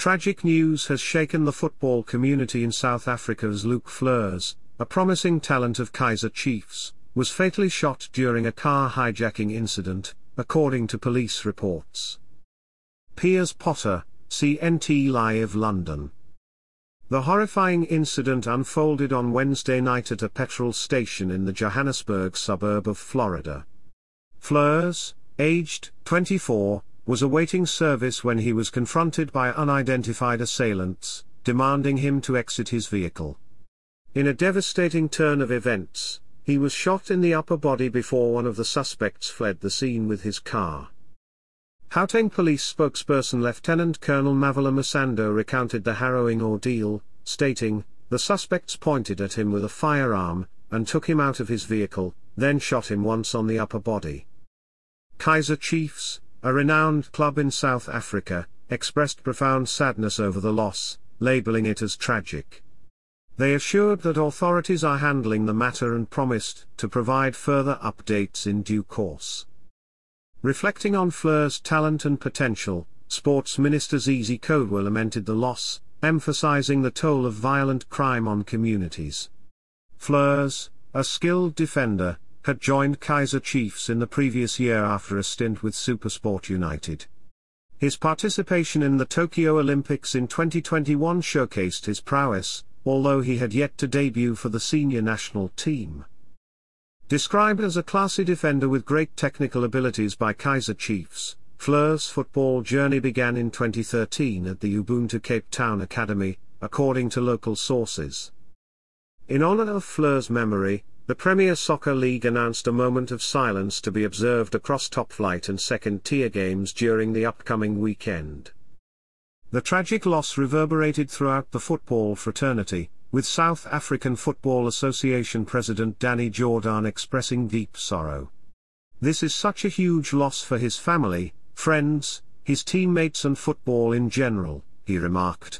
Tragic news has shaken the football community in South Africa as Luke Fleurs, a promising talent of Kaizer Chiefs, was fatally shot during a car hijacking incident, according to police reports. Piers Potter, CNT Live London. The horrifying incident unfolded on Wednesday night at a petrol station in the Johannesburg suburb of Florida. Fleurs, aged 24, was awaiting service when he was confronted by unidentified assailants, demanding him to exit his vehicle. In a devastating turn of events, he was shot in the upper body before one of the suspects fled the scene with his car. Gauteng Police spokesperson Lieutenant Colonel Mavela Masando recounted the harrowing ordeal, stating, "The suspects pointed at him with a firearm, and took him out of his vehicle, then shot him once on the upper body." Kaizer Chiefs, a renowned club in South Africa, expressed profound sadness over the loss, labeling it as tragic. They assured that authorities are handling the matter and promised to provide further updates in due course. Reflecting on Fleurs' talent and potential, Sports Minister Zizi Kodwa lamented the loss, emphasizing the toll of violent crime on communities. Fleurs, a skilled defender, had joined Kaizer Chiefs in the previous year after a stint with SuperSport United. His participation in the Tokyo Olympics in 2021 showcased his prowess, although he had yet to debut for the senior national team. Described as a classy defender with great technical abilities by Kaizer Chiefs, Fleurs' football journey began in 2013 at the Ubuntu Cape Town Academy, according to local sources. In honor of Fleurs' memory, the Premier Soccer League announced a moment of silence to be observed across top-flight and second-tier games during the upcoming weekend. The tragic loss reverberated throughout the football fraternity, with South African Football Association President Danny Jordan expressing deep sorrow. "This is such a huge loss for his family, friends, his teammates and football in general," he remarked.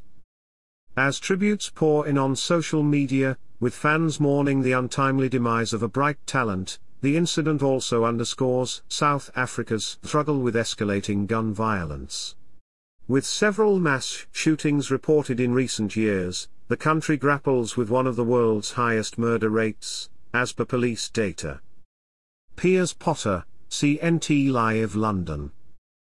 As tributes pour in on social media, with fans mourning the untimely demise of a bright talent, the incident also underscores South Africa's struggle with escalating gun violence. With several mass shootings reported in recent years, the country grapples with one of the world's highest murder rates, as per police data. Piers Potter, CNT Live London.